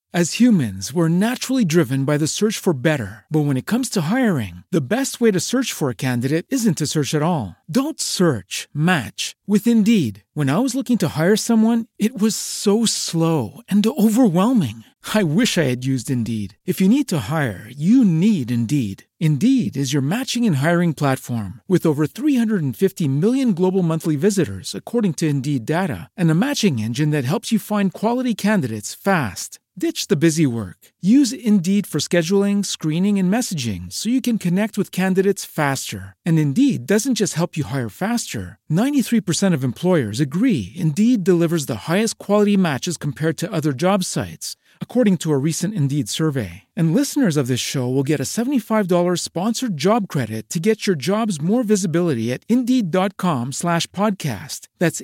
As humans, we're naturally driven by the search for better. But when it comes to hiring, the best way to search for a candidate isn't to search at all. Don't search, match with Indeed. When I was looking to hire someone, it was so slow and overwhelming. I wish I had used Indeed. If you need to hire, you need Indeed. Indeed is your matching and hiring platform with over 350 million global monthly visitors, according to Indeed data, and a matching engine that helps you find quality candidates fast. Ditch the busy work. Use Indeed for scheduling, screening, and messaging so you can connect with candidates faster. And Indeed doesn't just help you hire faster. 93% of employers agree Indeed delivers the highest quality matches compared to other job sites, according to a recent Indeed survey. And listeners of this show will get a $75 sponsored job credit to get your jobs more visibility at Indeed.com/podcast. That's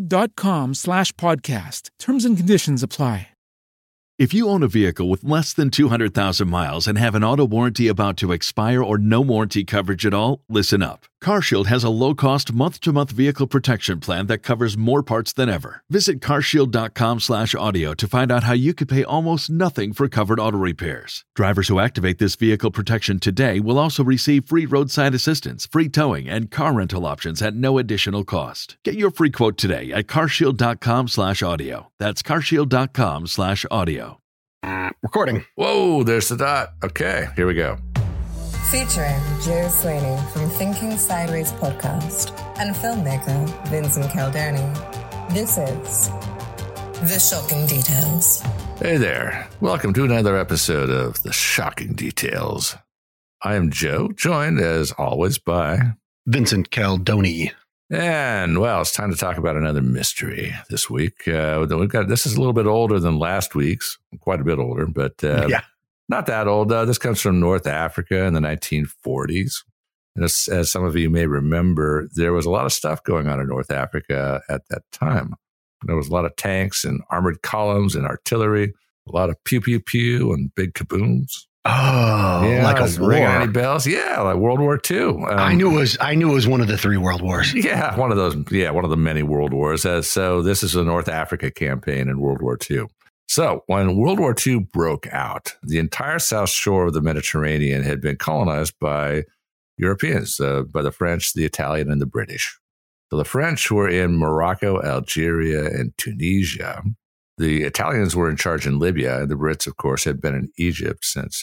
Indeed.com/podcast. Terms and conditions apply. If you own a vehicle with less than 200,000 miles and have an auto warranty about to expire or no warranty coverage at all, listen up. CarShield has a low-cost month-to-month vehicle protection plan that covers more parts than ever. Visit carshield.com/audio to find out how you could pay almost nothing for covered auto repairs. Drivers who activate this vehicle protection today will also receive free roadside assistance, free towing, and car rental options at no additional cost. Get your free quote today at carshield.com/audio. That's carshield.com/audio. Recording. Whoa, there's the dot. Okay, here we go. Featuring Joe Slaney from Thinking Sideways podcast and filmmaker Vincent Caldoni. This is The Shocking Details. Hey there. Welcome to another episode of The Shocking Details. I am Joe, joined as always by Vincent Caldoni. And, well, it's time to talk about another mystery this week. This is a little bit older than last week's, quite a bit older, but not that old. This comes from North Africa in the 1940s. And as some of you may remember, there was a lot of stuff going on in North Africa at that time. There was a lot of tanks and armored columns and artillery, a lot of pew-pew-pew and big kabooms. Oh, yeah, like a war. Ringing any bells? Yeah, like World War II. I knew it was one of the three world wars. Yeah, one of those. Yeah, one of the many world wars. So this is the North Africa campaign in World War II. So when World War II broke out, the entire south shore of the Mediterranean had been colonized by Europeans, by the French, the Italian, and the British. So the French were in Morocco, Algeria, and Tunisia. The Italians were in charge in Libya, and the Brits, of course, had been in Egypt since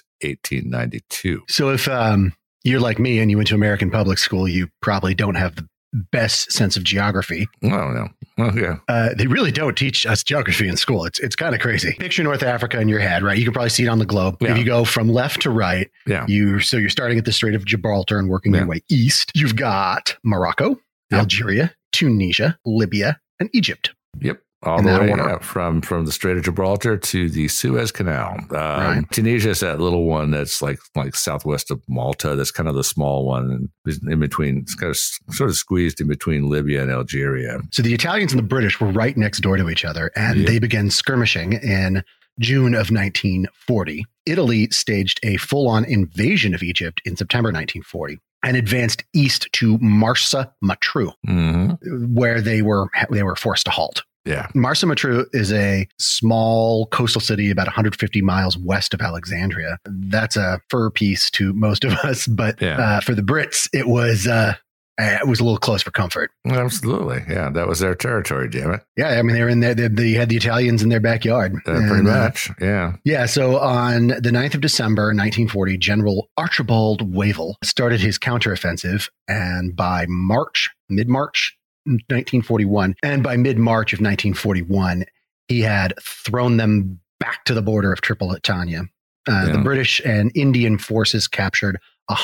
1892. So if you're like me and you went to American public school, you probably don't have the best sense of geography. Oh, no. Well, yeah. They really don't teach us geography in school. It's kind of crazy. Picture North Africa in your head, right? You can probably see it on the globe. Yeah. If you go from left to right, you're starting at the Strait of Gibraltar and working your way east. You've got Morocco, Algeria, Tunisia, Libya, and Egypt. Yep. All the way up from the Strait of Gibraltar to the Suez Canal. Right. Tunisia is that little one that's like southwest of Malta. That's kind of the small one in between. It's kind of sort of squeezed in between Libya and Algeria. So the Italians and the British were right next door to each other, and they began skirmishing in June of 1940. Italy staged a full-on invasion of Egypt in September 1940. And advanced east to Marsa Matruh, where they were forced to halt. Yeah. Marsa Matruh is a small coastal city about 150 miles west of Alexandria. That's a fur piece to most of us, but for the Brits, it was a little close for comfort. Absolutely. Yeah, that was their territory, damn it. Yeah, I mean, they were in there. They had the Italians in their backyard. Pretty much, yeah. Yeah, so on the 9th of December, 1940, General Archibald Wavell started his counteroffensive, and by mid-March 1941, and by mid-March of 1941, he had thrown them back to the border of Tripolitania. The British and Indian forces captured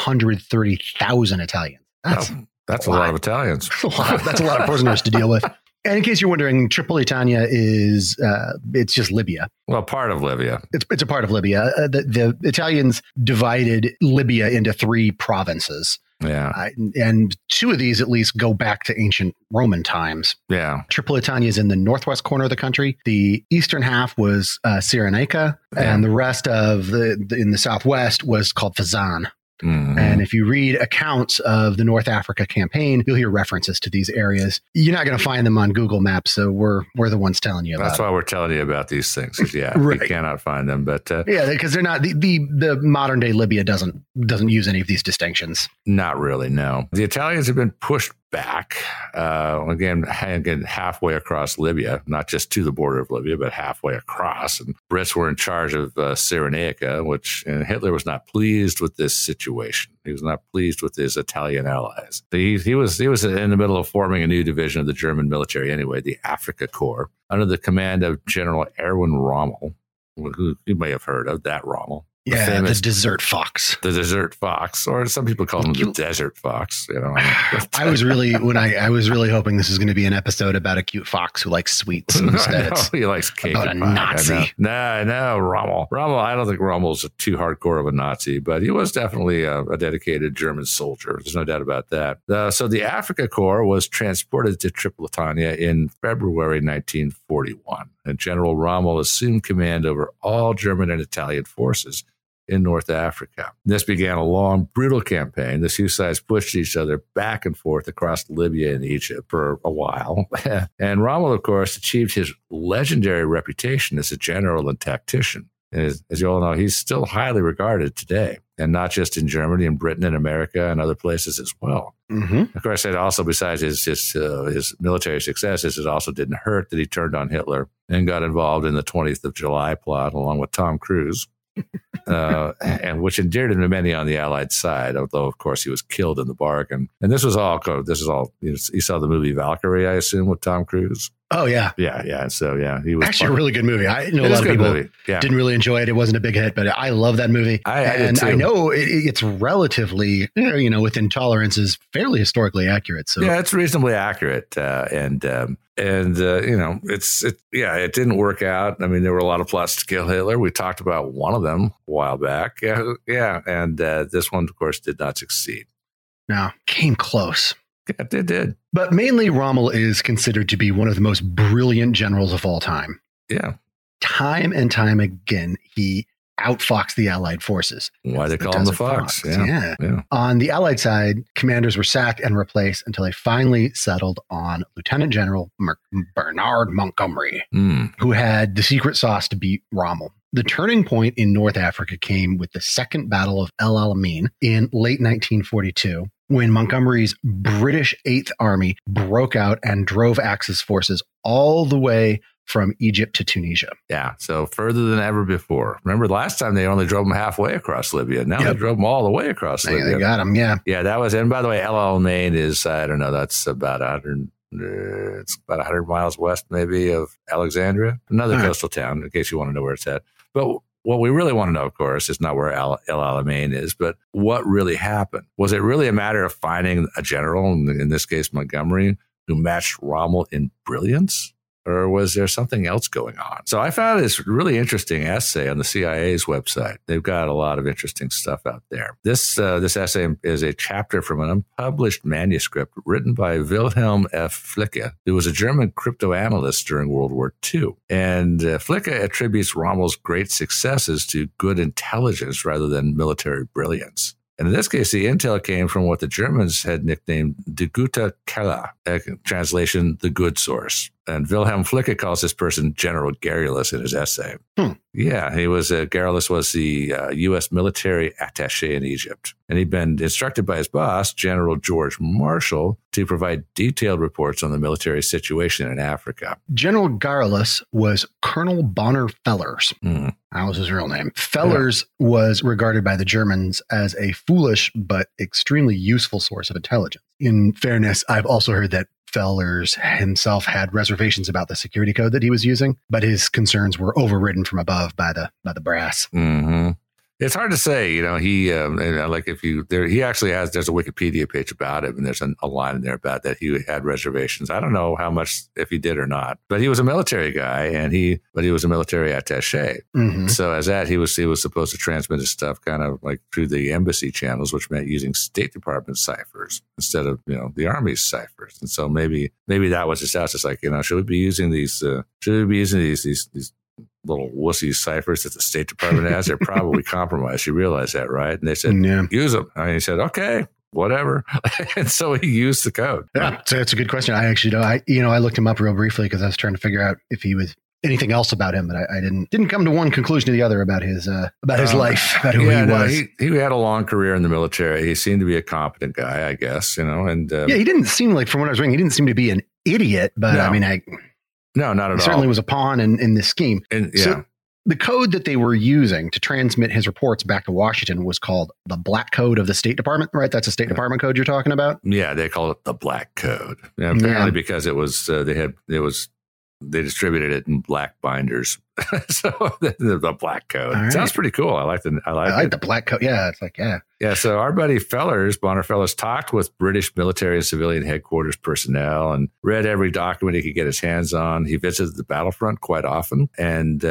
130,000 Italians. That's a lot of Italians. That's a lot of prisoners to deal with. And in case you're wondering, Tripolitania is it's just Libya. Well, part of Libya. It's a part of Libya. The Italians divided Libya into 3 provinces. Yeah. And 2 of these at least go back to ancient Roman times. Yeah. Tripolitania is in the northwest corner of the country. The eastern half was Cyrenaica, and the rest of in the southwest was called Fezzan. And if you read accounts of the North Africa campaign, you'll hear references to these areas. You're not going to find them on Google Maps, so we're the ones telling you about That's why we're telling you about these things. 'Cause, yeah, Right. you cannot find them. But because they're not the modern day Libya doesn't use any of these distinctions. not really, no. The Italians have been pushed back again halfway across Libya, not just to the border of Libya, but halfway across. And Brits were in charge of Cyrenaica, and Hitler was not pleased with this situation. He was not pleased with his Italian allies. He was in the middle of forming a new division of the German military anyway, the Afrika Korps, under the command of General Erwin Rommel, who you may have heard of, that Rommel. Yeah, famous, the Desert Fox. The Desert Fox, or some people call him the Desert Fox. I was really hoping this was going to be an episode about a cute fox who likes sweets instead. He likes cake about and a pie. Nazi. No, Rommel. I don't think Rommel's too hardcore of a Nazi, but he was definitely a dedicated German soldier. There's no doubt about that. So the Afrika Korps was transported to Tripolitania in February 1941, and General Rommel assumed command over all German and Italian forces in North Africa. This began a long, brutal campaign. The two sides pushed each other back and forth across Libya and Egypt for a while. And Rommel, of course, achieved his legendary reputation as a general and tactician. And as you all know, he's still highly regarded today, and not just in Germany and Britain and America and other places as well. Mm-hmm. Of course, it also, besides his military successes, it also didn't hurt that he turned on Hitler and got involved in the 20th of July plot along with Tom Cruise. And which endeared him to many on the Allied side, although of course he was killed in the bargain. And this is all. You saw the movie Valkyrie, I assume, with Tom Cruise. Oh yeah, yeah. So yeah, he was actually a really good movie. I know a lot of people didn't really enjoy it. It wasn't a big hit, but I love that movie. I did too. I know it's relatively, within tolerances, fairly historically accurate. So yeah, it's reasonably accurate, and it didn't work out. I mean, there were a lot of plots to kill Hitler. We talked about one of them a while back. Yeah, and this one, of course, did not succeed. No, came close. Yeah, it did. But mainly, Rommel is considered to be one of the most brilliant generals of all time. Yeah. Time and time again, he outfoxed the Allied forces. Why they call him the Fox. Yeah. On the Allied side, commanders were sacked and replaced until they finally settled on Lieutenant General Bernard Montgomery, who had the secret sauce to beat Rommel. The turning point in North Africa came with the Second Battle of El Alamein in late 1942, when Montgomery's British 8th Army broke out and drove Axis forces all the way from Egypt to Tunisia. Yeah, so further than ever before. Remember, last time they only drove them halfway across Libya. Now they drove them all the way across Libya. They got them, yeah. Yeah, that was, and by the way, El Alamein is, I don't know, that's about 100. It's about 100 miles west, maybe, of Alexandria, another coastal town, in case you want to know where it's at. But what we really want to know, of course, is not where El Alamein is, but what really happened. Was it really a matter of finding a general, in this case Montgomery, who matched Rommel in brilliance? Or was there something else going on? So I found this really interesting essay on the CIA's website. They've got a lot of interesting stuff out there. This essay is a chapter from an unpublished manuscript written by Wilhelm F. Flicke, who was a German cryptoanalyst during World War II. And Flicke attributes Rommel's great successes to good intelligence rather than military brilliance. And in this case, the intel came from what the Germans had nicknamed Die gute Quelle, translation, the good source. And Wilhelm Flicke calls this person General Garrulus in his essay. Yeah, Garrulus was the U.S. military attaché in Egypt. And he'd been instructed by his boss, General George Marshall, to provide detailed reports on the military situation in Africa. General Garrulus was Colonel Bonner Fellers. That was his real name. Fellers was regarded by the Germans as a foolish but extremely useful source of intelligence. In fairness, I've also heard that Fellers himself had reservations about the security code that he was using, but his concerns were overridden from above by the brass. Mm-hmm. It's hard to say, he he actually there's a Wikipedia page about it, and there's a line in there about that he had reservations. I don't know how much, if he did or not, but he was a military guy, but he was a military attaché. Mm-hmm. So as that, he was supposed to transmit his stuff kind of like through the embassy channels, which meant using State Department ciphers instead of, the Army's ciphers. And so maybe that was his house. It's like, should we be using these little wussy ciphers that the State Department has, they're probably compromised. You realize that, right? And they said, use them. And he said, okay, whatever. And so he used the code. Yeah, so that's a good question. I actually don't. I looked him up real briefly because I was trying to figure out if he was anything else about him, but I didn't come to one conclusion or the other about his life, about who he was. He had a long career in the military. He seemed to be a competent guy, I guess, and he didn't seem like, from what I was reading, he didn't seem to be an idiot, but no. I mean, no, not at all. He certainly was a pawn in this scheme. And, yeah. So the code that they were using to transmit his reports back to Washington was called the Black Code of the State Department, right? That's a State Department code you're talking about? Yeah, they call it the Black Code. Apparently because it was they distributed it in black binders. So the Black Code. Right. Sounds pretty cool. I like the Black Code. Yeah, it's like, yeah. Yeah, so our buddy Bonner Fellers, talked with British military and civilian headquarters personnel and read every document he could get his hands on. He visited the battlefront quite often and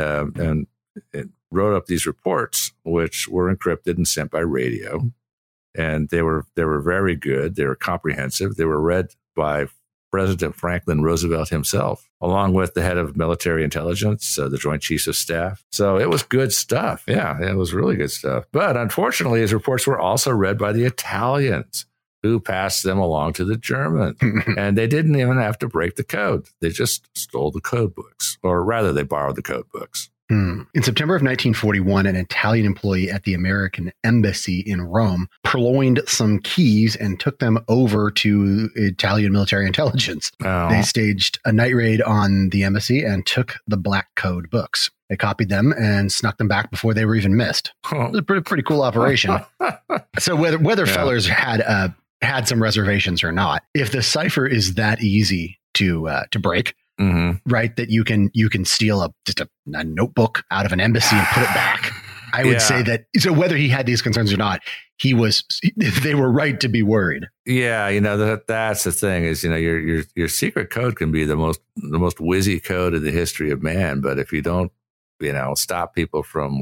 wrote up these reports, which were encrypted and sent by radio. And they were very good. They were comprehensive. They were read by President Franklin Roosevelt himself, along with the head of military intelligence, the Joint Chiefs of Staff. So it was good stuff. Yeah, it was really good stuff. But unfortunately, his reports were also read by the Italians, who passed them along to the Germans. And they didn't even have to break the code. They just stole the code books, or rather, they borrowed the code books. In September of 1941, an Italian employee at the American Embassy in Rome purloined some keys and took them over to Italian military intelligence. Oh. They staged a night raid on the embassy and took the Black Code books. They copied them and snuck them back before they were even missed. It was a pretty cool operation. So whether Fellers had some reservations or not, if the cipher is that easy to break, right, that you can steal just a notebook out of an embassy and put it back. I would say that. So whether he had these concerns or not, they were right to be worried. Yeah, that's the thing is, your secret code can be the most whizzy code in the history of man, but if you don't, stop people from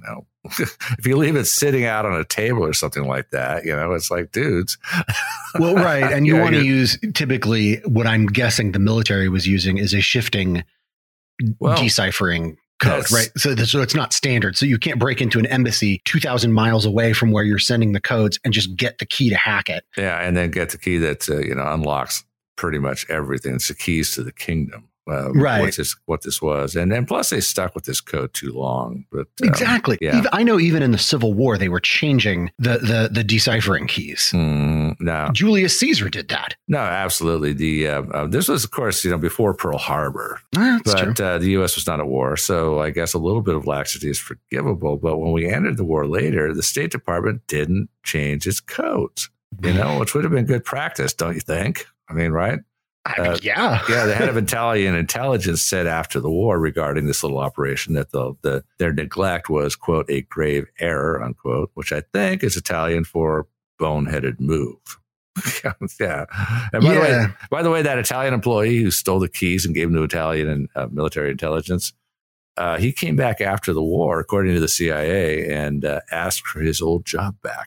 if you leave it sitting out on a table or something like that, it's like, dudes. Well, right. And you want to use, typically what I'm guessing the military was using is a shifting deciphering code, right? So it's not standard. So you can't break into an embassy 2,000 miles away from where you're sending the codes and just get the key to hack it. Yeah. And then get the key that, unlocks pretty much everything. It's the keys to the kingdom. Right. What this was. And then plus they stuck with this code too long. But exactly. Yeah. I know even in the Civil War, they were changing the deciphering keys. No. Julius Caesar did that. No, absolutely. This was, of course, before Pearl Harbor. That's true. The U.S. was not at war. So I guess a little bit of laxity is forgivable. But when we entered the war later, the State Department didn't change its codes, which would have been good practice, don't you think? I mean, right? Yeah. The head of Italian intelligence said after the war regarding this little operation that their neglect was, quote, a grave error, unquote, which I think is Italian for boneheaded move. Yeah. And by the way, that Italian employee who stole the keys and gave them to Italian and military intelligence, he came back after the war, according to the CIA, and asked for his old job back.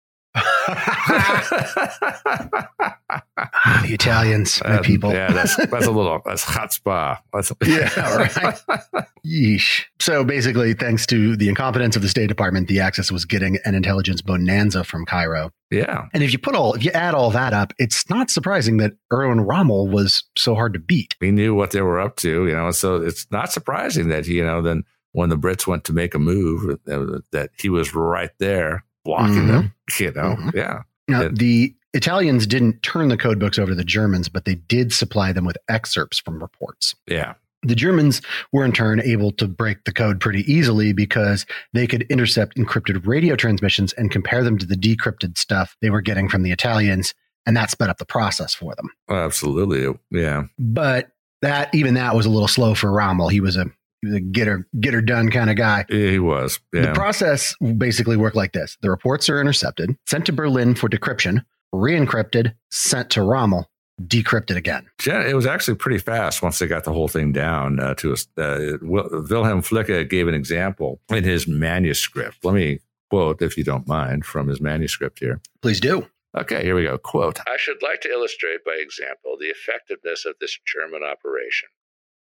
The Italians, my people. Yeah, that's chutzpah. Right. Yeesh. So basically, thanks to the incompetence of the State Department, the Axis was getting an intelligence bonanza from Cairo. Yeah. And if you add all that up, it's not surprising that Erwin Rommel was so hard to beat. He knew what they were up to, so it's not surprising that then when the Brits went to make a move, that he was right there blocking them, Yeah. Now, the Italians didn't turn the code books over to the Germans, but they did supply them with excerpts from reports. Yeah. The Germans were in turn able to break the code pretty easily because they could intercept encrypted radio transmissions and compare them to the decrypted stuff they were getting from the Italians, and that sped up the process for them. Absolutely. Yeah. But that was a little slow for Rommel. He was a get her done kind of guy. He was. Yeah. The process basically worked like this. The reports are intercepted, sent to Berlin for decryption, re-encrypted, sent to Rommel, decrypted again. It was actually pretty fast once they got the whole thing down to us. Wilhelm Flicke gave an example in his manuscript. Let me quote, if you don't mind, from his manuscript here. Please do. Okay, here we go. Quote, I should like to illustrate by example the effectiveness of this German operation.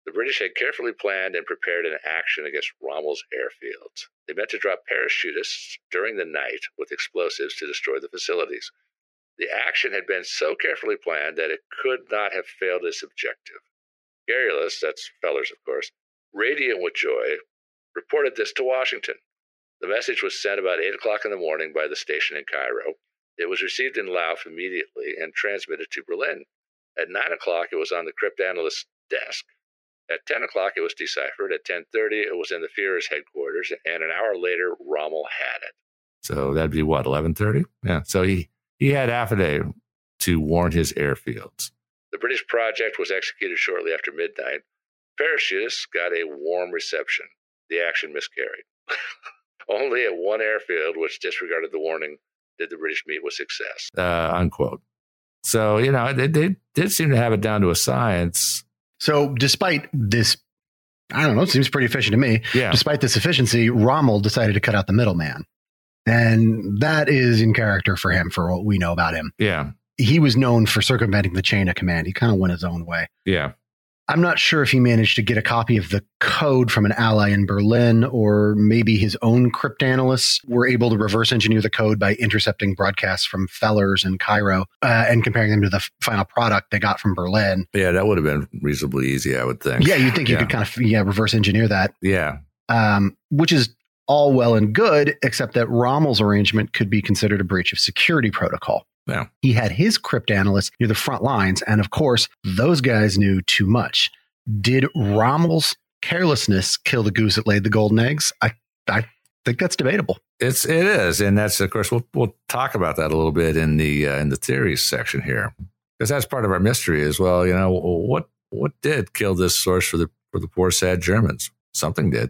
The British had carefully planned and prepared an action against Rommel's airfields. They meant to drop parachutists during the night with explosives to destroy the facilities. The action had been so carefully planned that it could not have failed its objective. Garrulus, that's Fellers of course, radiant with joy, reported this to Washington. The message was sent about 8 o'clock in the morning by the station in Cairo. It was received in Lauf immediately and transmitted to Berlin. At 9 o'clock, it was on the cryptanalyst's desk. At 10 o'clock, it was deciphered. At 10:30, it was in the Führer's headquarters, and an hour later, Rommel had it. So that'd be what, 11:30? Yeah. So he had half a day to warn his airfields. The British project was executed shortly after midnight. Parachutists got a warm reception. The action miscarried. Only at one airfield, which disregarded the warning, did the British meet with success. Unquote. So, they did seem to have it down to a science. So despite this, I don't know, it seems pretty efficient to me. Yeah. Despite this efficiency, Rommel decided to cut out the middleman. And that is in character for him, for what we know about him. Yeah. He was known for circumventing the chain of command. He kind of went his own way. Yeah. I'm not sure if he managed to get a copy of the code from an ally in Berlin, or maybe his own cryptanalysts were able to reverse engineer the code by intercepting broadcasts from Fellers in Cairo and comparing them to the final product they got from Berlin. Yeah, that would have been reasonably easy, I would think. Yeah, you'd think you could kind of reverse engineer that. Yeah. Which is all well and good, except that Rommel's arrangement could be considered a breach of security protocol. Yeah. He had his cryptanalysts near the front lines, and of course, those guys knew too much. Did Rommel's carelessness kill the goose that laid the golden eggs? I think that's debatable. It is, and that's, of course, we'll talk about that a little bit in the theories section here, because that's part of our mystery as well. What did kill this source for the poor sad Germans? Something did.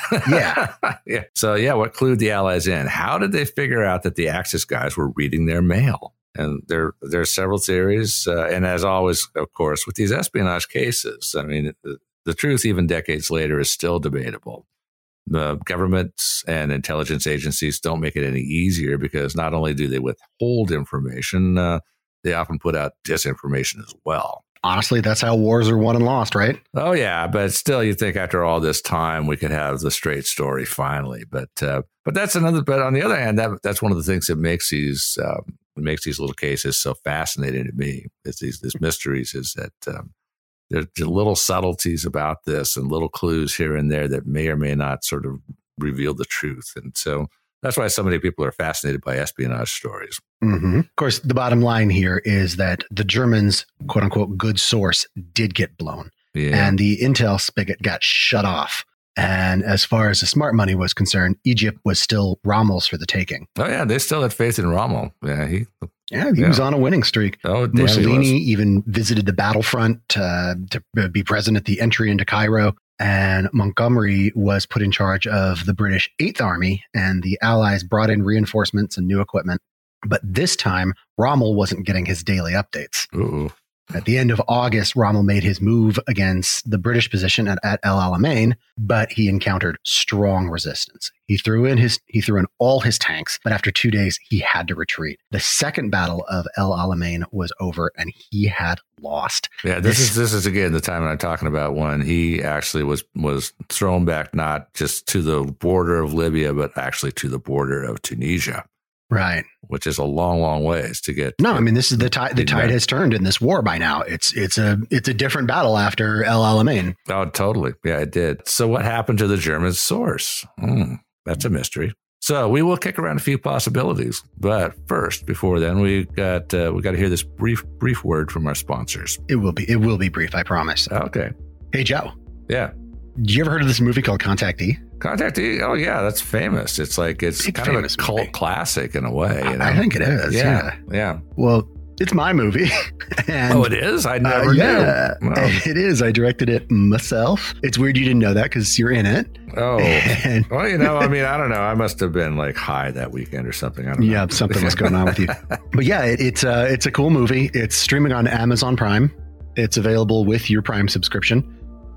Yeah. Yeah. So what clued the Allies in? How did they figure out that the Axis guys were reading their mail? And there are several theories. And as always, of course, with these espionage cases, I mean, the truth, even decades later, is still debatable. The governments and intelligence agencies don't make it any easier, because not only do they withhold information, they often put out disinformation as well. Honestly, that's how wars are won and lost, right? Oh, yeah. But still, you think after all this time, we could have the straight story finally. But that's another. But on the other hand, that's one of the things that makes these little cases so fascinating to me. Is these mysteries, is that there are little subtleties about this and little clues here and there that may or may not sort of reveal the truth. And so that's why so many people are fascinated by espionage stories. Mm-hmm. Of course, the bottom line here is that the Germans' quote unquote good source did get blown, and the intel spigot got shut off. And as far as the smart money was concerned, Egypt was still Rommel's for the taking. Oh, yeah. They still had faith in Rommel. Yeah. He was on a winning streak. Oh, damn, Mussolini even visited the battlefront to be present at the entry into Cairo. And Montgomery was put in charge of the British 8th Army, and the Allies brought in reinforcements and new equipment. But this time, Rommel wasn't getting his daily updates. Ooh. At the end of August, Rommel made his move against the British position at El Alamein, but he encountered strong resistance. He threw in all his tanks, but after 2 days, he had to retreat. The second battle of El Alamein was over, and he had lost. Yeah, this is again the time I'm talking about, when he actually was thrown back, not just to the border of Libya, but actually to the border of Tunisia. Right. Which is a long, long ways to get. No, I mean, this is the tide. The tide has turned in this war by now. It's a different battle after El Alamein. Oh, totally. Yeah, it did. So what happened to the German source? That's a mystery. So we will kick around a few possibilities. But first, before then, we got to hear this brief word from our sponsors. It will be brief, I promise. Okay. Hey, Joe. Yeah. You ever heard of this movie called Contactee? Contactee? Oh, yeah, that's famous. It's kind of a cult classic in a way. I think it is. Yeah. Well, it's my movie. And, it is? I never knew. Well, it is. I directed it myself. It's weird you didn't know that because you're in it. Oh. Well, I mean, I don't know. I must have been like high that weekend or something. I don't know. Yeah, something was going on with you. But yeah, it's a cool movie. It's streaming on Amazon Prime. It's available with your Prime subscription.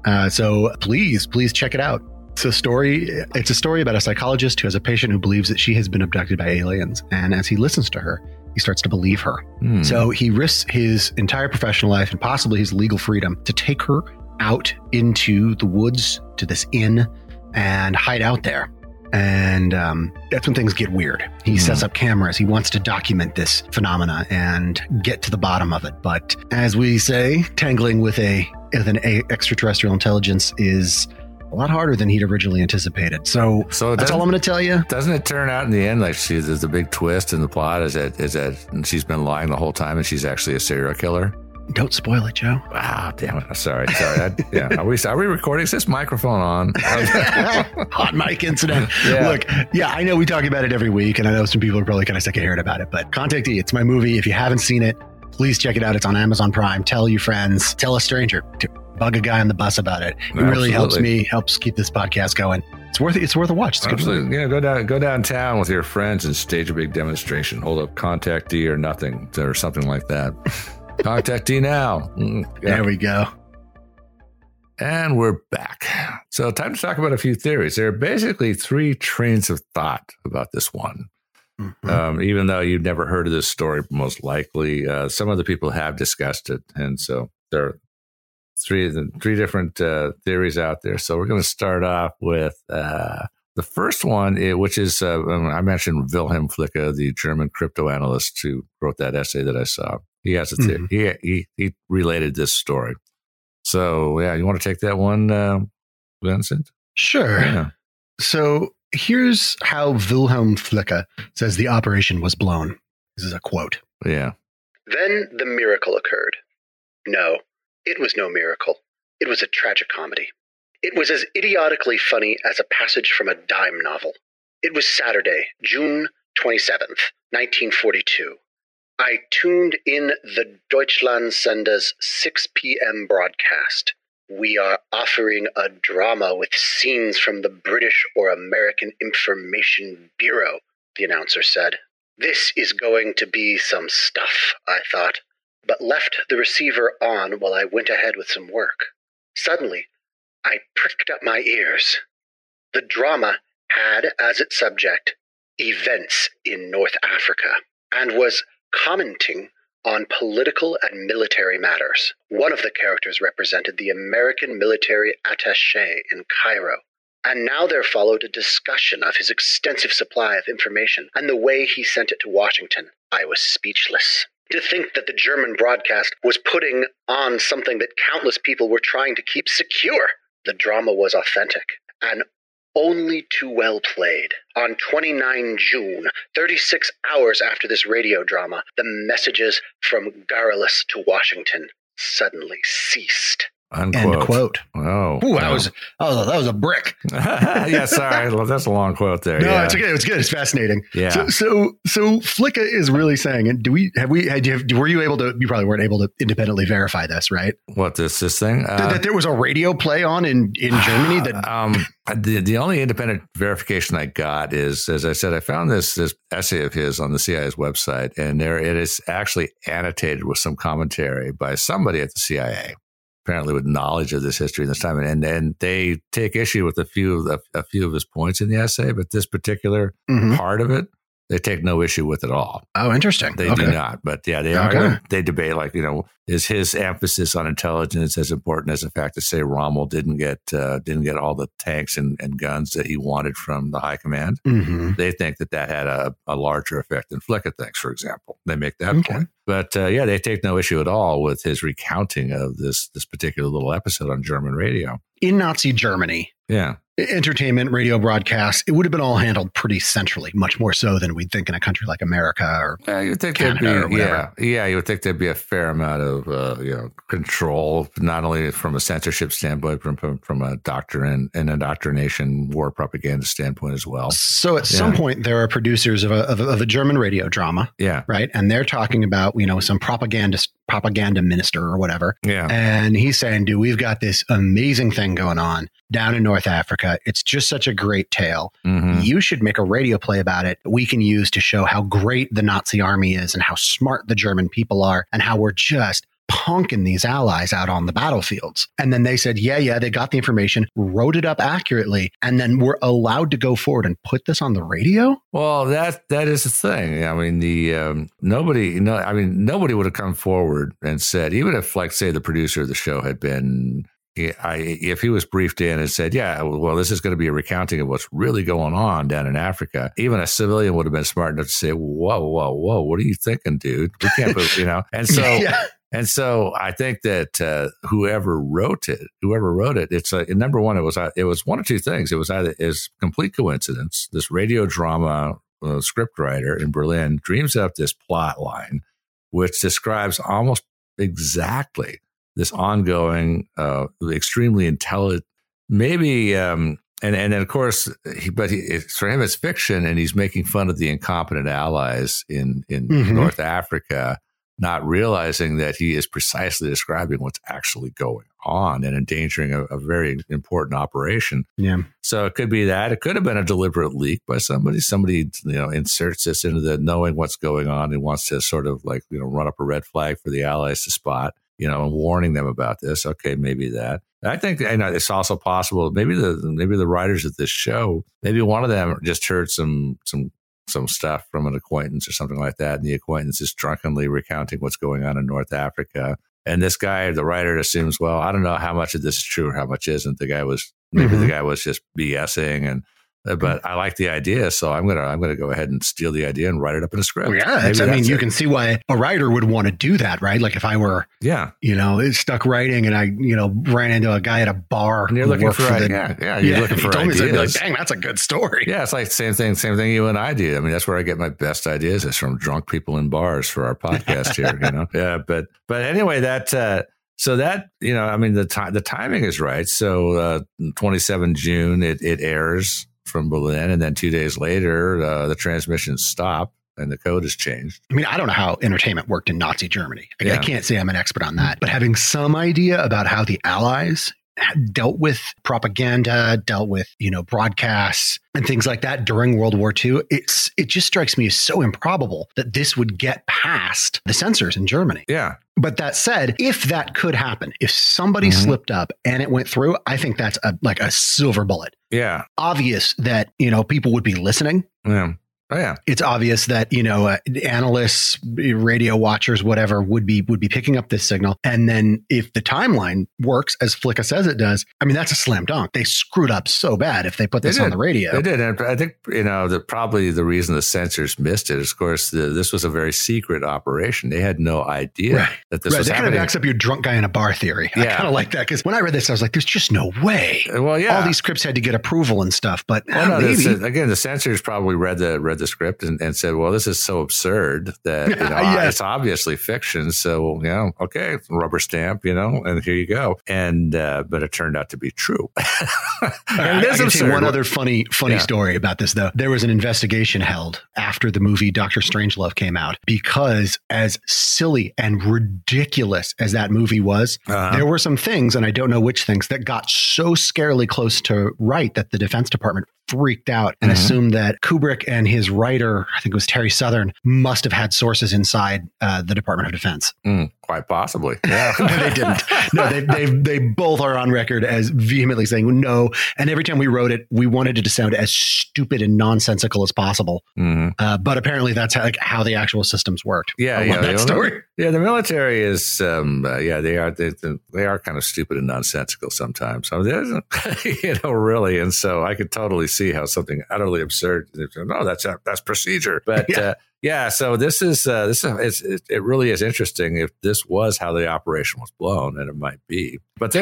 So please check it out. It's a story about a psychologist who has a patient who believes that she has been abducted by aliens. And as he listens to her, he starts to believe her. So he risks his entire professional life and possibly his legal freedom to take her out into the woods to this inn and hide out there. And that's when things get weird. He sets up cameras. He wants to document this phenomena and get to the bottom of it. But as we say, tangling with an extraterrestrial intelligence is a lot harder than he'd originally anticipated. So that's all I'm going to tell you. Doesn't it turn out in the end like there's a big twist in the plot? Is that she's been lying the whole time and she's actually a serial killer? Don't spoil it, Joe. Ah, damn it! Sorry. Are we recording? Is this microphone on? Hot mic incident. Yeah. Look, I know we talk about it every week, and I know some people are probably kind of sick of hearing about it. But Contact E, it's my movie. If you haven't seen it, please check it out. It's on Amazon Prime. Tell your friends. Tell a stranger. Bug a guy on the bus about it. It really helps keep this podcast going. It's worth a watch. It's absolutely. Yeah, go downtown with your friends and stage a big demonstration. Hold up Contact E or nothing or something like that. Contact E now. There we go. And we're back. So time to talk about a few theories. There are basically 3 trains of thought about this one. Mm-hmm. Even though you've never heard of this story, most likely, some other people have discussed it. And so there are three different theories out there. So we're going to start off with the first one, which is, I mentioned Wilhelm Flicke, the German crypto analyst who wrote that essay that I saw. He has a theory. He related this story. So, you want to take that one, Vincent? Sure. Yeah. So here's how Wilhelm Flicke says the operation was blown. This is a quote. Yeah. Then the miracle occurred. No, it was no miracle. It was a tragicomedy. It was as idiotically funny as a passage from a dime novel. It was Saturday, June 27th, 1942. I tuned in the Deutschlandsender's 6 p.m. broadcast. We are offering a drama with scenes from the British or American Information Bureau, the announcer said. This is going to be some stuff, I thought, but left the receiver on while I went ahead with some work. Suddenly, I pricked up my ears. The drama had as its subject events in North Africa and was commenting on political and military matters. One of the characters represented the American military attaché in Cairo. And now there followed a discussion of his extensive supply of information and the way he sent it to Washington. I was speechless. To think that the German broadcast was putting on something that countless people were trying to keep secure. The drama was authentic and only too well played. On 29 June, 36 hours after this radio drama, the messages from Garrulus to Washington suddenly ceased. Unquote. End quote. Oh, ooh, that was a brick. Yeah, sorry, that's a long quote there. No, it's okay. It's good. It's fascinating. Yeah. So Flicke is really saying, and were you able to? You probably weren't able to independently verify this, right? What this thing? That there was a radio play on in Germany. That the only independent verification I got is, as I said, I found this essay of his on the CIA's website, and there it is actually annotated with some commentary by somebody at the CIA. Apparently with knowledge of this history and this time. And they take issue with a few of his points in the essay, but this particular part of it, they take no issue with at all. Oh, interesting. They do not. But yeah, they debate, like, is his emphasis on intelligence as important as the fact to say Rommel didn't get all the tanks and guns that he wanted from the high command? Mm-hmm. They think that had a larger effect than Flicke thinks, for example. They make that point. But they take no issue at all with his recounting of this particular little episode on German radio. In Nazi Germany, entertainment, radio broadcasts, it would have been all handled pretty centrally, much more so than we'd think in a country like America or you would think Canada or whatever. You would think there'd be a fair amount of control, not only from a censorship standpoint, but from a doctrine and indoctrination, war propaganda standpoint as well. So at some point, there are producers of a German radio drama, right, and they're talking about some propaganda minister or whatever, and he's saying, "Dude, we've got this amazing thing going on down in North Africa. It's just such a great tale. Mm-hmm. You should make a radio play about it we can use to show how great the Nazi army is and how smart the German people are and how we're just punking these allies out on the battlefields." And then they said, they got the information, wrote it up accurately, and then were allowed to go forward and put this on the radio. Well, that is the thing. I mean, nobody would have come forward and said, even if, like, say, the producer of the show had been if he was briefed in and said, yeah, well, this is going to be a recounting of what's really going on down in Africa, even a civilian would have been smart enough to say, whoa, what are you thinking, dude? We can't, and so, yeah. And so I think that whoever wrote it, it's number one, it was one of two things. It was either complete coincidence. This radio drama scriptwriter in Berlin dreams up this plot line, which describes almost exactly this ongoing, extremely intelligent, maybe, and then of course, for him it's fiction, and he's making fun of the incompetent allies in North Africa, not realizing that he is precisely describing what's actually going on and endangering a very important operation. Yeah. So it could be that. It could have been a deliberate leak by somebody. Somebody, inserts this into the knowing what's going on and wants to sort of run up a red flag for the allies to spot, and warning them about this. Okay, maybe that. I think it's also possible. Maybe the writers of this show, maybe one of them just heard some stuff from an acquaintance or something like that, and the acquaintance is drunkenly recounting what's going on in North Africa. And this guy, the writer, assumes, well, I don't know how much of this is true or how much isn't. The guy was just BSing, but I like the idea, so I'm gonna go ahead and steal the idea and write it up in a script. Well, yeah, you can see why a writer would want to do that, right? Like if I were, stuck writing and I, ran into a guy at a bar and you're looking for looking for ideas. I'd be like, dang, that's a good story. Yeah, it's like same thing you and I do. I mean, that's where I get my best ideas is from drunk people in bars for our podcast here. Yeah, but anyway, that. So that, the timing is right. So 27 June, it airs from Berlin, and then 2 days later, the transmissions stop and the code is changed. I mean, I don't know how entertainment worked in Nazi Germany. I can't say I'm an expert on that, but having some idea about how the Allies dealt with propaganda, dealt with, broadcasts and things like that during World War II, it just strikes me as so improbable that this would get past the censors in Germany. Yeah. But that said, if that could happen, if somebody slipped up and it went through, I think that's a silver bullet. Yeah. Obvious that, people would be listening. Yeah. Oh, yeah. It's obvious that, analysts, radio watchers, whatever, would be picking up this signal. And then if the timeline works as Flicka says it does, I mean, that's a slam dunk. They screwed up so bad if they put this on the radio. They did. And I think, probably the reason the censors missed it is, of course, this was a very secret operation. They had no idea that this was that happening. Kind of backs up your drunk guy in a bar theory. I kind of like that because when I read this, I was like, there's just no way. Well, yeah. All these scripts had to get approval and stuff. But maybe. Again, the censors probably read the script and said, well, this is so absurd that it's obviously fiction. So, okay, rubber stamp, and here you go. And but it turned out to be true. I can say one other funny story about this, though. There was an investigation held after the movie Dr. Strangelove came out because as silly and ridiculous as that movie was, there were some things, and I don't know which things, that got so scarily close to right that the Defense Department freaked out and assumed that Kubrick and his writer, I think it was Terry Southern, must have had sources inside the Department of Defense. Quite possibly. Yeah. They didn't. No, they both are on record as vehemently saying no. And every time we wrote it, we wanted it to sound as stupid and nonsensical as possible. But apparently that's how the actual systems worked. Yeah. That story. Yeah. The military is, they are kind of stupid and nonsensical sometimes. So really. And so I could totally see how something utterly absurd. No, that's procedure. But so this is it really is interesting if this was how the operation was blown, and it might be. But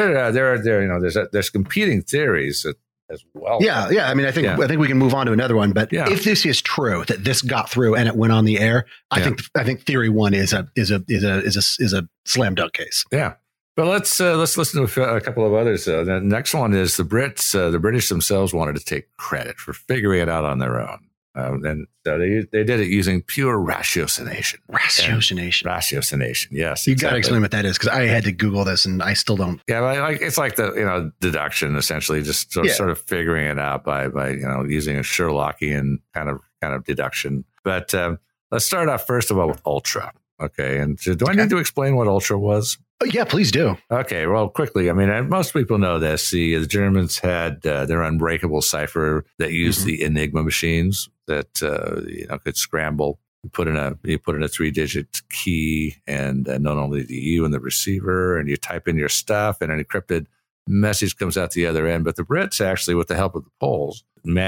there's competing theories as well. Yeah. I mean, I think we can move on to another one. But if this is true that this got through and it went on the air, I think theory one is a slam dunk case. Yeah. But let's listen to a couple of others. The next one is the Brits. The British themselves wanted to take credit for figuring it out on their own. And so they did it using pure ratiocination. Ratiocination, yes. You got to explain what that is, because I had to Google this and I still don't. Yeah, it's like the deduction, essentially, just sort of figuring it out by using a Sherlockian kind of deduction. But let's start off first of all with ultra. Okay, and do I need to explain what ultra was? Oh, yeah, please do. Okay, well, quickly. I mean, most people know this. The Germans had their unbreakable cipher that used the Enigma machines that could scramble. You put in a 3-digit key, and not only do you and the receiver, and you type in your stuff in an encrypted message comes out the other end. But the Brits actually, with the help of the Polish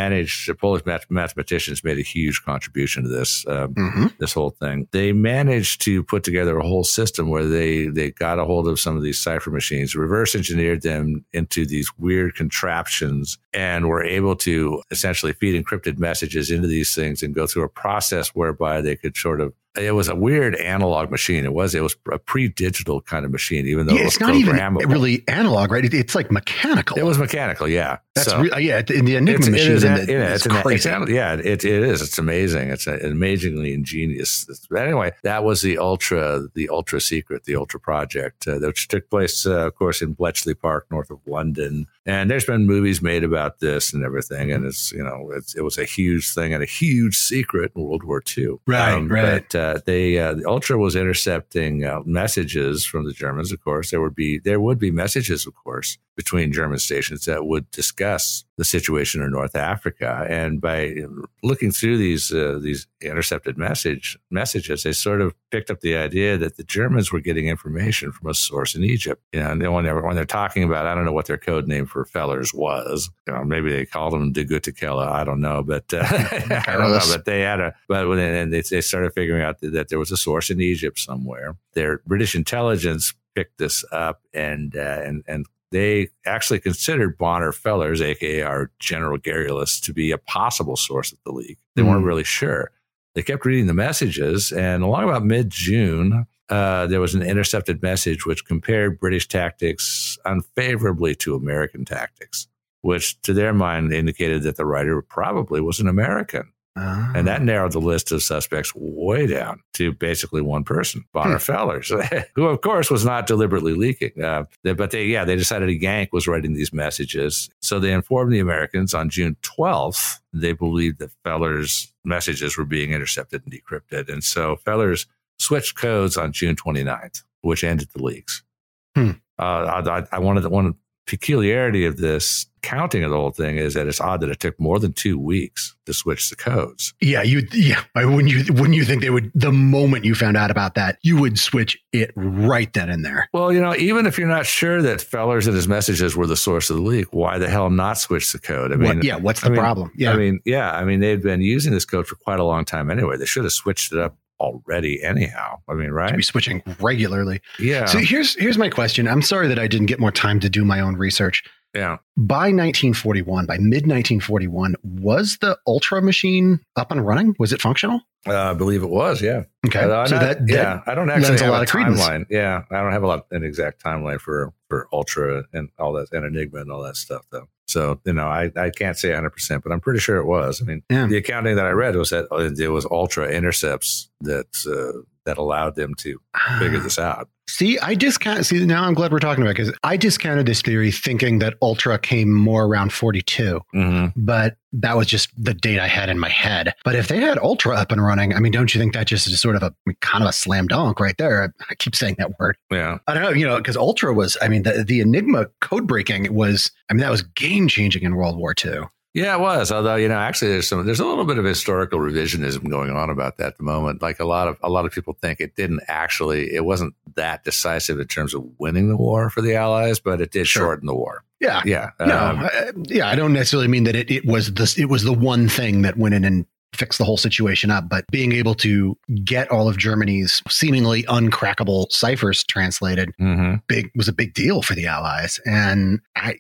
mathematicians made a huge contribution to this, this whole thing. They managed to put together a whole system where they got a hold of some of these cipher machines, reverse engineered them into these weird contraptions, and were able to essentially feed encrypted messages into these things and go through a process whereby they could sort of, it was a weird analog machine. It was a pre-digital kind of machine, even though it was it's not even programmable. really analog, right? It's like mechanical. It was mechanical, yeah. That's in the Enigma machine. It's crazy. It is. It's amazing. It's amazingly ingenious. But anyway, that was the ultra secret, the Ultra project, which took place, of course, in Bletchley Park, north of London. And there's been movies made about this and everything. And it was a huge thing and a huge secret in World War II. Right. But the Ultra was intercepting messages from the Germans. Of course, there would be messages, of course, between German stations that would discuss the situation in North Africa. And by looking through these intercepted messages, they sort of picked up the idea that the Germans were getting information from a source in Egypt. And when they're talking about, I don't know what their code name for Fellers was. Maybe they called them De Gutekelle. I don't know, but I don't know. But they started figuring out that there was a source in Egypt somewhere. Their British intelligence picked this up and they actually considered Bonner Fellers, a.k.a. our General Garrulus, to be a possible source of the leak. They weren't really sure. They kept reading the messages, and along about mid-June, there was an intercepted message which compared British tactics unfavorably to American tactics, which to their mind indicated that the writer probably was an American. And that narrowed the list of suspects way down to basically one person, Bonner Fellers, who, of course, was not deliberately leaking. But they decided a Yank was writing these messages. So they informed the Americans on June 12th. They believed that Fellers' messages were being intercepted and decrypted. And so Fellers switched codes on June 29th, which ended the leaks. One peculiarity of this counting of the whole thing is that it's odd that it took more than 2 weeks to switch the codes. Wouldn't you think they would, the moment you found out about that, you would switch it right then and there? Well, even if you're not sure that Fellers and his messages were the source of the leak, why the hell not switch the code? What's the problem? They'd been using this code for quite a long time anyway. They should have switched it up already anyhow. Right? To be switching regularly. Yeah. So here's my question. I'm sorry that I didn't get more time to do my own research. Yeah. By mid-1941, was the Ultra machine up and running? Was it functional? I believe it was, yeah. Okay. I don't actually have a credence. Timeline. Yeah, I don't have an exact timeline for Ultra and all that, and Enigma and all that stuff, though. So, I can't say 100%, but I'm pretty sure it was. The accounting that I read was that it was Ultra intercepts that allowed them to figure this out. Now I'm glad we're talking about it, because I discounted this theory thinking that Ultra came more around 42, but that was just the date I had in my head. But if they had Ultra up and running, don't you think that just is sort of kind of a slam dunk right there? I keep saying that word. Yeah. I don't know, because Ultra was, the Enigma code breaking was, that was game changing in World War II. Yeah, it was. Although, actually there's a little bit of historical revisionism going on about that at the moment. Like a lot of people think it wasn't that decisive in terms of winning the war for the Allies, but it did shorten the war. Yeah. Yeah. I don't necessarily mean that it was the one thing that went in and fix the whole situation up, but being able to get all of Germany's seemingly uncrackable ciphers translated was a big deal for the Allies. And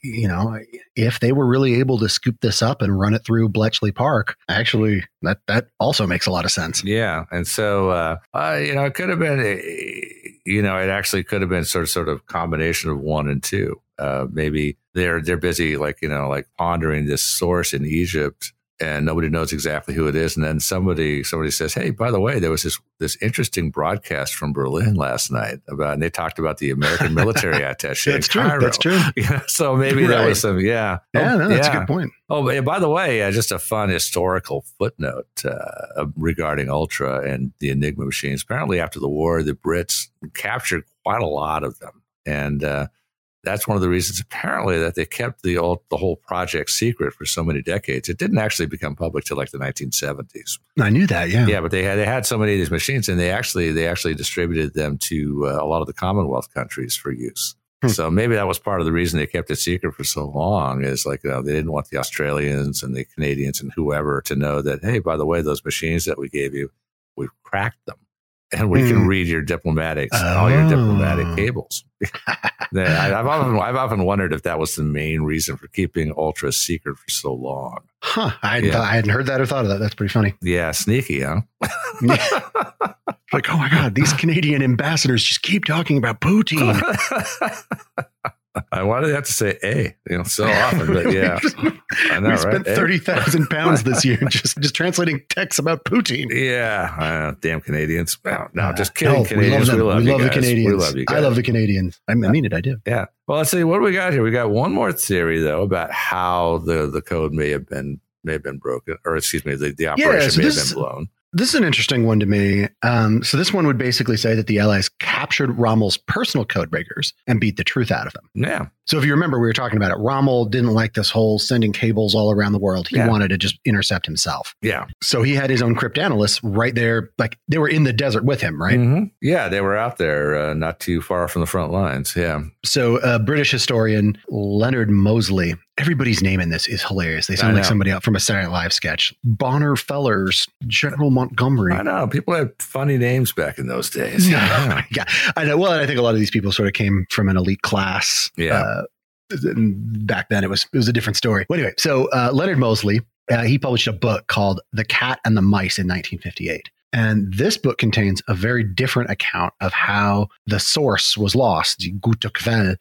if they were really able to scoop this up and run it through Bletchley Park, actually that also makes a lot of sense. Yeah. And so it could have been it actually could have been sort of combination of one and two. Maybe they're busy like pondering this source in Egypt, and nobody knows exactly who it is. And then somebody says, "Hey, by the way, there was this interesting broadcast from Berlin last night and they talked about the American military attaché in Cairo." That's true. So maybe there was some, that's a good point. Oh, by the way, just a fun historical footnote regarding Ultra and the Enigma machines. Apparently, after the war, the Brits captured quite a lot of them, and that's one of the reasons, apparently, that they kept the whole project secret for so many decades. It didn't actually become public till like the 1970s. I knew that, yeah. Yeah, but they had so many of these machines, and they actually distributed them to a lot of the Commonwealth countries for use. So maybe that was part of the reason they kept it secret for so long, is like, they didn't want the Australians and the Canadians and whoever to know that, hey, by the way, those machines that we gave you, we've cracked them. And we can read your all your diplomatic cables. I've often wondered if that was the main reason for keeping Ultra secret for so long. Huh. I hadn't heard that or thought of that. That's pretty funny. Yeah, sneaky, huh? Like, oh my God, these Canadian ambassadors just keep talking about Putin. Why do they have to say so often? But yeah, I know, we spent 30,000 pounds this year just translating texts about Putin. Yeah, damn Canadians. No, just kidding. No, Canadians, we love the Canadians. We love you guys. I love the Canadians. I mean it. I do. Yeah. Well, let's see what do we got here. We got one more theory though about how the code may have been broken, or excuse me, the operation may have been blown. This is an interesting one to me. So this one would basically say that the Allies captured Rommel's personal code breakers and beat the truth out of them. Yeah. So if you remember, we were talking about it. Rommel didn't like this whole sending cables all around the world. He wanted to just intercept himself. Yeah. So he had his own cryptanalysts right there. Like they were in the desert with him, right? Mm-hmm. Yeah, they were out there not too far from the front lines. Yeah. So British historian Leonard Mosley, everybody's name in this is hilarious. They sound like somebody out from a Saturday Night Live sketch. Bonner Fellers, General Montgomery. I know. People had funny names back in those days. Yeah. I know. Well, I think a lot of these people sort of came from an elite class. Yeah. Back then it was a different story. Well, anyway, so Leonard Mosley, he published a book called The Cat and the Mice in 1958. And this book contains a very different account of how the source was lost, the gute Quelle.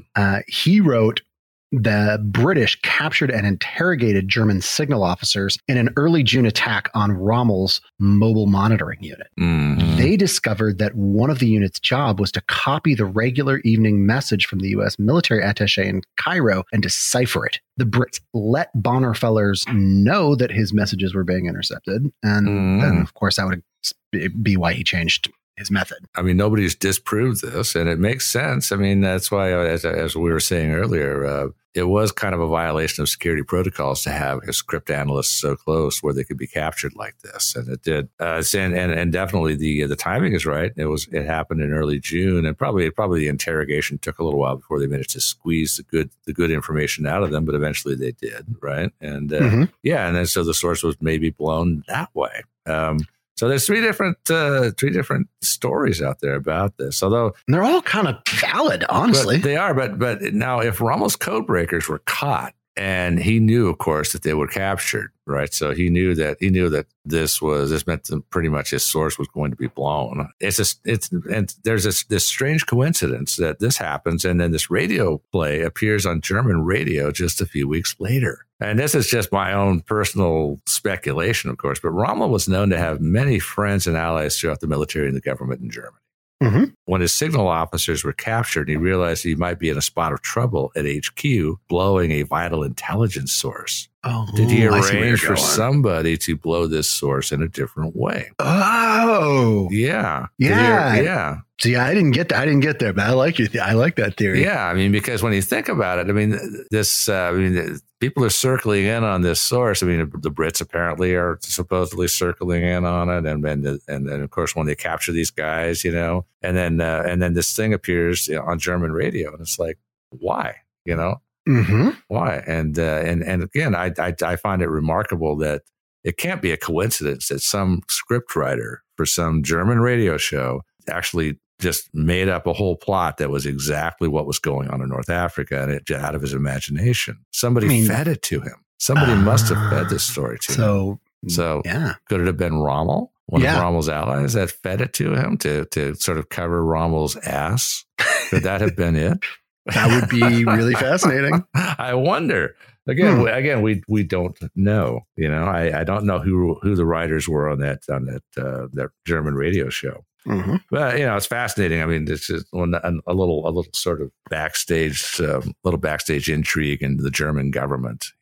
He wrote, the British captured and interrogated German signal officers in an early June attack on Rommel's mobile monitoring unit. Mm-hmm. They discovered that one of the unit's job was to copy the regular evening message from the U.S. military attaché in Cairo and decipher it. The Brits let Bonner Fellers know that his messages were being intercepted. And then, of course, that would be why he changed his method. I mean, nobody's disproved this, and it makes sense. I mean, that's why, as we were saying earlier, it was kind of a violation of security protocols to have his cryptanalysts so close where they could be captured like this, and it did. And definitely the timing is right. It happened in early June, and probably the interrogation took a little while before they managed to squeeze the good information out of them, but eventually they did, right? And and then so the source was maybe blown that way. So there's three different stories out there about this, although and they're all kind of valid, honestly. They are, but now if Rommel's code breakers were caught, and he knew, of course, that they were captured, right? So he knew that this meant that pretty much his source was going to be blown. And there's this strange coincidence that this happens, and then this radio play appears on German radio just a few weeks later. And this is just my own personal speculation, of course, but Rommel was known to have many friends and allies throughout the military and the government in Germany. Mm-hmm. When his signal officers were captured, he realized he might be in a spot of trouble at HQ, blowing a vital intelligence source. Did he arrange for somebody to blow this source in a different way? Oh, yeah. Yeah. See, I didn't get there, but I like I like that theory. Yeah, I mean, because when you think about it, I mean, people are circling in on this source. I mean, the Brits apparently are supposedly circling in on it, and then of course when they capture these guys, and then this thing appears on German radio, and it's like, why, Mm-hmm. Why? And again, I find it remarkable that it can't be a coincidence that some scriptwriter for some German radio show actually just made up a whole plot that was exactly what was going on in North Africa, and it out of his imagination. Somebody fed it to him. Somebody must have fed this story to him. So yeah. Could it have been Rommel, one of Rommel's allies, that fed it to him to sort of cover Rommel's ass? Could that have been it? That would be really fascinating. I wonder. Again, we don't know. I don't know who the writers were on that German radio show. Mm-hmm. But it's fascinating. I mean, it's just a little sort of backstage intrigue into the German government.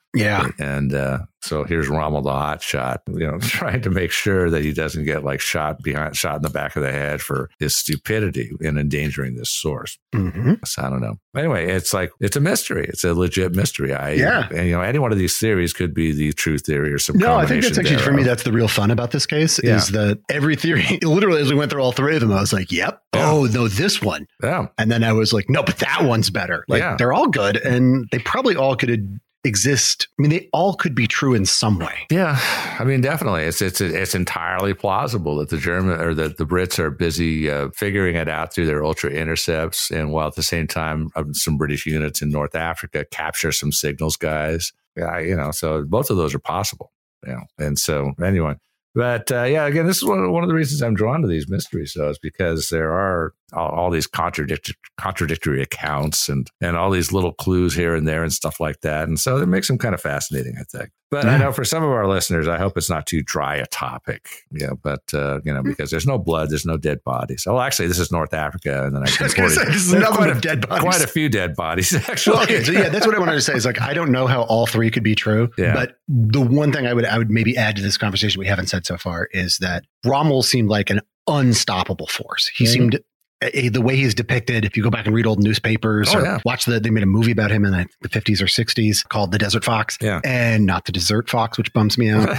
Yeah. And so here's Rommel the hotshot, trying to make sure that he doesn't get like shot in the back of the head for his stupidity in endangering this source. Mm-hmm. So I don't know. Anyway, it's a mystery. It's a legit mystery. And any one of these theories could be the true theory or some combination. I think that's actually, for me, that's the real fun about this case is that every theory, literally as we went through all three of them, I was like, yep. Yeah. Oh, no, this one. Yeah. And then I was like, no, but that one's better. Like they're all good and they probably all could exist. I mean, they all could be true in some way. Yeah, I mean, definitely, it's entirely plausible that the German or that the Brits are busy figuring it out through their ultra intercepts, and while at the same time, some British units in North Africa capture some signals guys. Yeah, so both of those are possible. And so anyway. But again, this is one of the reasons I'm drawn to these mysteries, though, is because there are all these contradictory accounts and all these little clues here and there and stuff like that. And so it makes them kind of fascinating, I think. But I know for some of our listeners, I hope it's not too dry a topic. Because there's no blood, there's no dead bodies. Oh, actually, this is North Africa, and then this is another dead bodies. Quite a few dead bodies, actually. Well, okay, so that's what I wanted to say. Is like I don't know how all three could be true, but the one thing I would maybe add to this conversation we haven't said so far is that Rommel seemed like an unstoppable force. He seemed. The way he's depicted, if you go back and read old newspapers watch they made a movie about him in the 50s or 60s called The Desert Fox and not The Dessert Fox, which bums me out.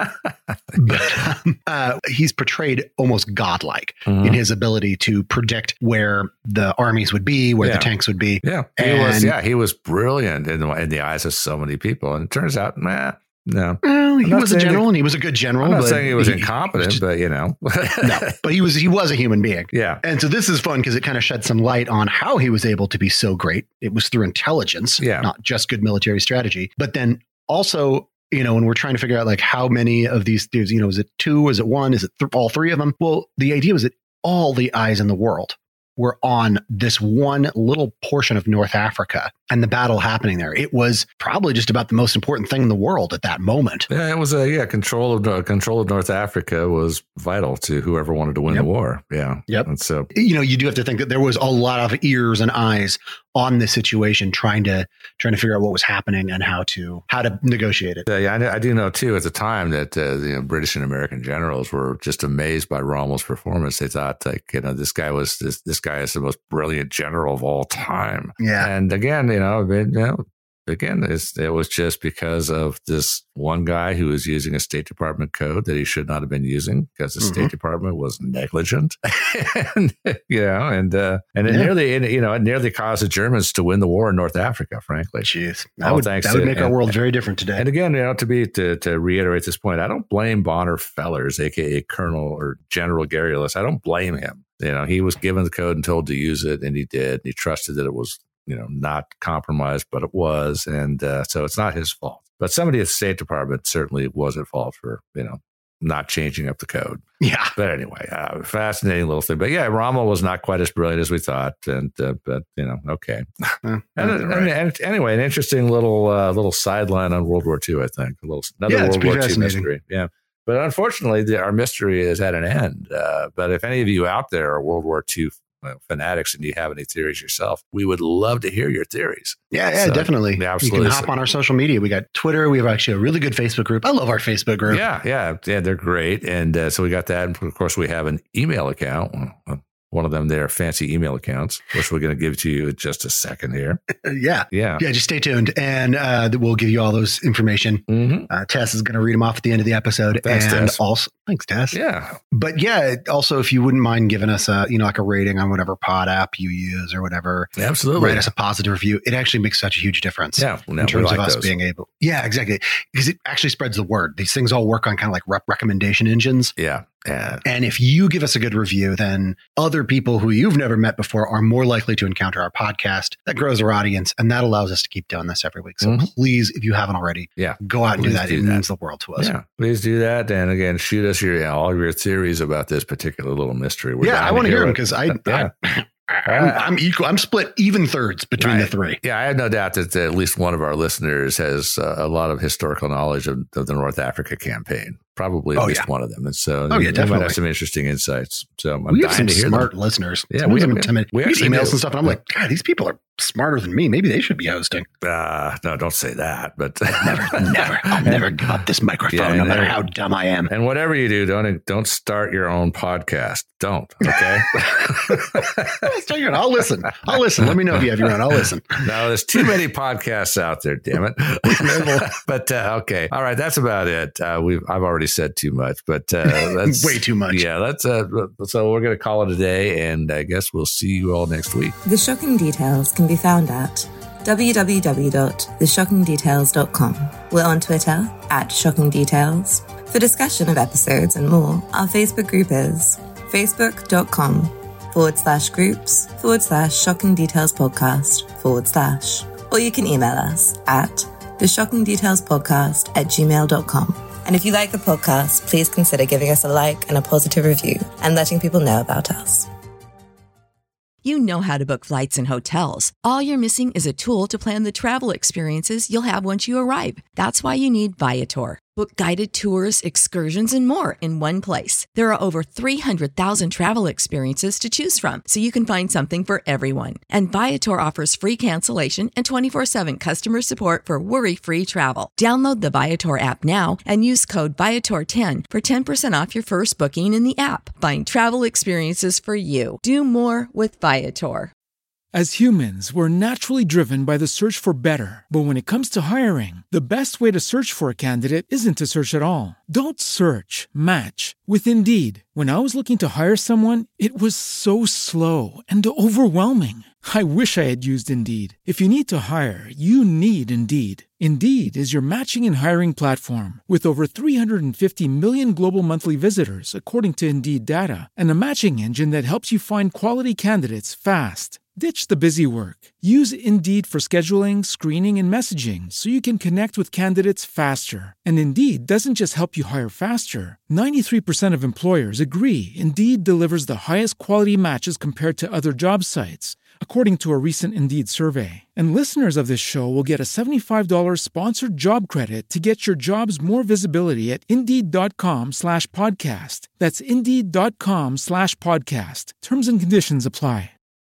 But he's portrayed almost godlike in his ability to predict where the armies would be, where the tanks would be. Yeah. He was brilliant in the eyes of so many people. And it turns out, no. Well, he was a general and he was a good general. I'm not saying he was incompetent, but no, but he was a human being. Yeah. And so this is fun because it kind of shed some light on how he was able to be so great. It was through intelligence, not just good military strategy, but then also, when we're trying to figure out like how many of these dudes, is it two? Is it one? Is it all three of them? Well, the idea was that all the eyes in the world were on this one little portion of North Africa and the battle happening there. It was probably just about the most important thing in the world at that moment. Yeah, it was control of North Africa was vital to whoever wanted to win the war. Yeah. Yep. And so, you do have to think that there was a lot of ears and eyes on this situation trying to figure out what was happening and how to negotiate it. I do know too at the time that the British and American generals were just amazed by Rommel's performance. They thought this guy was this guy is the most brilliant general of all time. Yeah. And again, it was just because of this one guy who was using a State Department code that he should not have been using because the State Department was negligent. and it nearly caused the Germans to win the war in North Africa, frankly. Jeez. That would make our world very different today. And again, to reiterate this point, I don't blame Bonner Fellers, aka Colonel or General Garrulus. I don't blame him. He was given the code and told to use it, and he did. He trusted that it was not compromised, but it was. And so it's not his fault. But somebody at the State Department certainly was at fault for, not changing up the code. Yeah. But anyway, fascinating little thing. But yeah, Rommel was not quite as brilliant as we thought. And, but, okay. And anyway, an interesting little sideline on World War II, I think. Another World War II mystery. Yeah. But unfortunately, our mystery is at an end. But if any of you out there are World War II fanatics and you have any theories yourself, we would love to hear your theories. Yeah, definitely. Yeah, absolutely. You can hop on our social media. We got Twitter. We have actually a really good Facebook group. I love our Facebook group. Yeah, they're great. And so we got that. And of course, we have an email account. One of them, their fancy email accounts, which we're going to give to you in just a second here. Yeah. Just stay tuned, and we'll give you all those information. Mm-hmm. Tess is going to read them off at the end of the episode. Thanks, Tess. Thanks, Tess. Yeah. But also, if you wouldn't mind giving us a rating on whatever pod app you use or whatever, absolutely, write us a positive review. It actually makes such a huge difference. Yeah, in terms of us being able. Yeah, exactly, because it actually spreads the word. These things all work on kind of like recommendation engines. Yeah. And if you give us a good review, then other people who you've never met before are more likely to encounter our podcast. That grows our audience, and that allows us to keep doing this every week. So please, if you haven't already, go out and do that. It means the world to us. Yeah, please do that. And again, shoot us all of your theories about this particular little mystery. I want to hear them because I'm equal. I'm split even thirds between the three. Yeah, I have no doubt that at least one of our listeners has a lot of historical knowledge of the North Africa campaign. probably at least one of them. And so you might have some interesting insights. So I'm we have dying some to hear smart them. listeners. Yeah, we we have have emails and stuff. And I'm like, God, these people are smarter than me. Maybe they should be hosting. No, don't say that. But never. I'll never give up this microphone, no matter how dumb I am. And whatever you do, don't start your own podcast. Don't. Okay. I'll listen. Let me know if you have your own. I'll listen. No, there's too many podcasts out there. Damn it. But okay. All right. That's about it. I've already said too much, but that's way too much. Yeah. That's so we're going to call it a day, and I guess we'll see you all next week. The Shocking Details can be found at www.theshockingdetails.com. We're on Twitter @ShockingDetails. For discussion of episodes and more, our Facebook group is facebook.com/groups/Shocking Details Podcast/. Or you can email us at theshockingdetailspodcast@gmail.com. And if you like the podcast, please consider giving us a like and a positive review and letting people know about us. You know how to book flights and hotels. All you're missing is a tool to plan the travel experiences you'll have once you arrive. That's why you need Viator. Book guided tours, excursions, and more in one place. There are over 300,000 travel experiences to choose from, so you can find something for everyone. And Viator offers free cancellation and 24/7 customer support for worry-free travel. Download the Viator app now and use code Viator10 for 10% off your first booking in the app. Find travel experiences for you. Do more with Viator. As humans, we're naturally driven by the search for better. But when it comes to hiring, the best way to search for a candidate isn't to search at all. Don't search, match with Indeed. When I was looking to hire someone, it was so slow and overwhelming. I wish I had used Indeed. If you need to hire, you need Indeed. Indeed is your matching and hiring platform with over 350 million global monthly visitors, according to Indeed data, and a matching engine that helps you find quality candidates fast. Ditch the busy work. Use Indeed for scheduling, screening, and messaging so you can connect with candidates faster. And Indeed doesn't just help you hire faster. 93% of employers agree Indeed delivers the highest quality matches compared to other job sites, according to a recent Indeed survey. And listeners of this show will get a $75 sponsored job credit to get your jobs more visibility at Indeed.com/podcast. That's Indeed.com/podcast. Terms and conditions apply.